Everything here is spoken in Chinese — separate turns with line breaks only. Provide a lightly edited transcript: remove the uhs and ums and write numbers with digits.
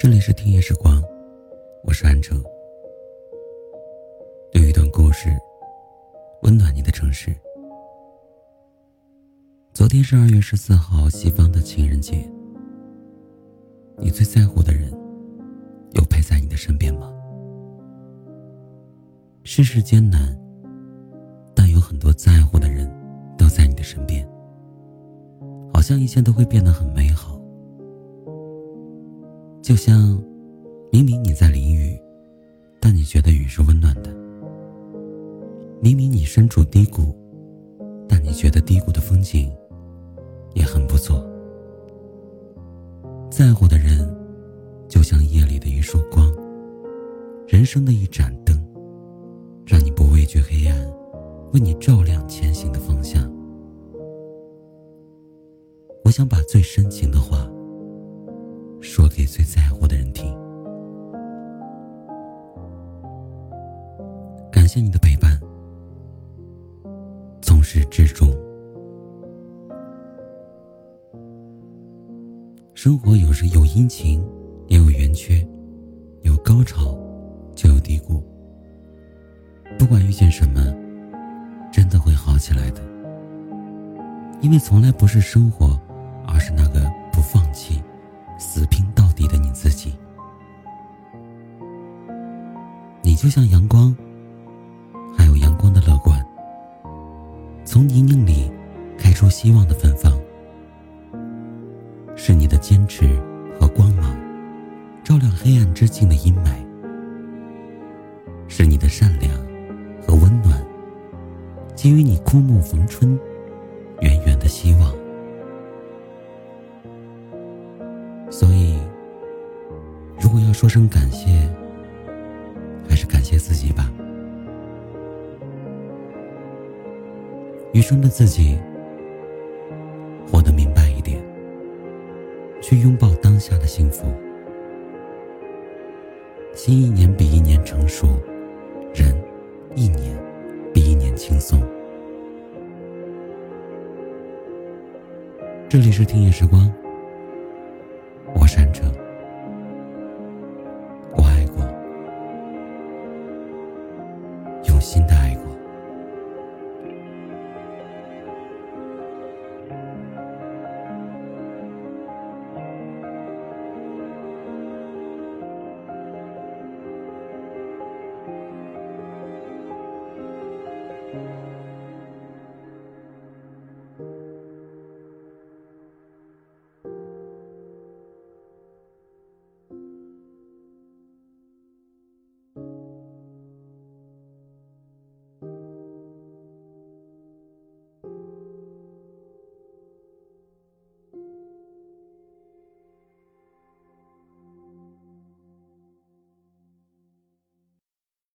这里是听夜时光，我是安城。有一段故事温暖你的城市。昨天是2月14号，西方的情人节。你最在乎的人有陪在你的身边吗？世事艰难，但有很多在乎的人都在你的身边，好像一切都会变得很美好。就像明明你在淋雨，但你觉得雨是温暖的；明明你身处低谷，但你觉得低谷的风景也很不错。在乎的人就像夜里的一束光，人生的一盏灯，让你不畏惧黑暗，为你照亮前行的方向。我想把最深情的话说给最在乎的人听。感谢你的陪伴，从始至终。生活有时有阴晴，也有圆缺，有高潮就有低谷。不管遇见什么，真的会好起来的。因为从来不是生活，而是那个不放弃死拼到底的你自己。你就像阳光，还有阳光的乐观，从泥泞里开出希望的芬芳。是你的坚持和光芒，照亮黑暗之境的阴霾。是你的善良和温暖，给予你枯木逢春，远远的希望。所以如果要说声感谢，还是感谢自己吧。余生的自己活得明白一点，去拥抱当下的幸福。心一年比一年成熟，人一年比一年轻松。这里是听夜时光，我是安城。